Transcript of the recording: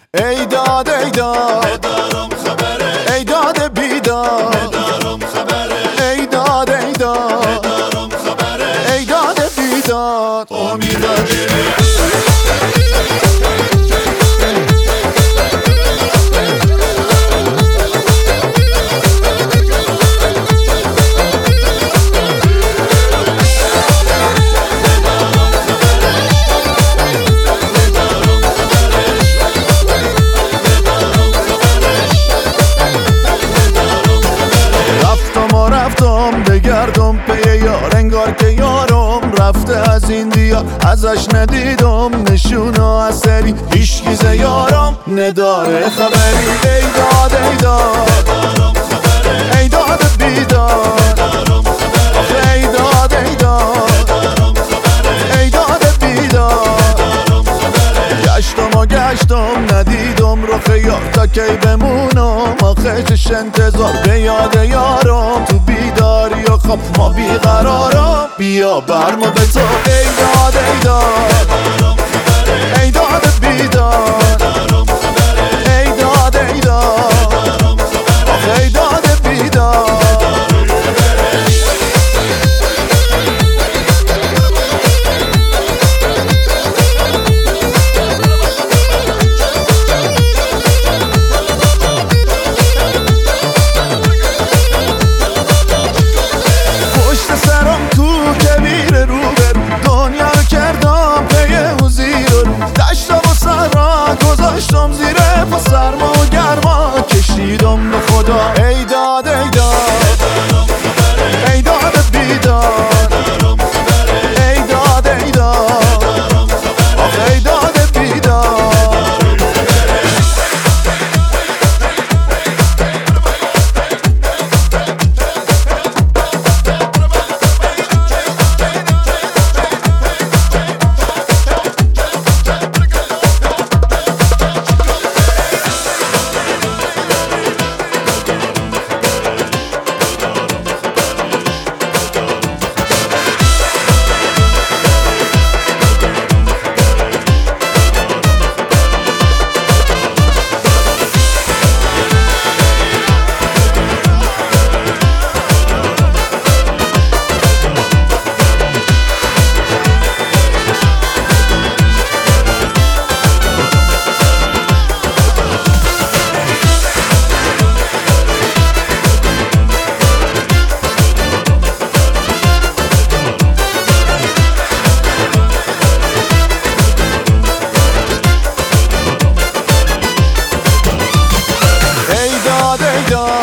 ای داد ای داد ندارم خبره، ای داد بیداد ندارم خبره، ای داد ای داد ندارم خبره، ای داد بیداد امیداجی رفتم بگردم پی یار، انگار که یارم رفته از این دیار. ازش ندیدم نشون و اثری، هیچ یارم نداره خبری. ای داد ای داد ندارم خبره، ای داد بیداد ندارم خبره، آخه ای داد ای داد ندارم خبره، ای داد بیداد ندارم خبره، گشتم ندیدم رخ یار، تا کی بمونم آخه چش انتظار. به یاد یارم تو بیداری و خواب ما بیقرارم، بیا برمو به تو. ای داد ای داد ندارم خبره، ای داد بیداد ندارم خبره، ای داد ای داد ندارم خبره، آخه ای داد بیداد گذاشتم زیر پا، سرما و گرما کشیدم به خدا. ای داد ای داد ای داد بیداد ای داد ای داد آخه ای داد بیداد ای داد ای داد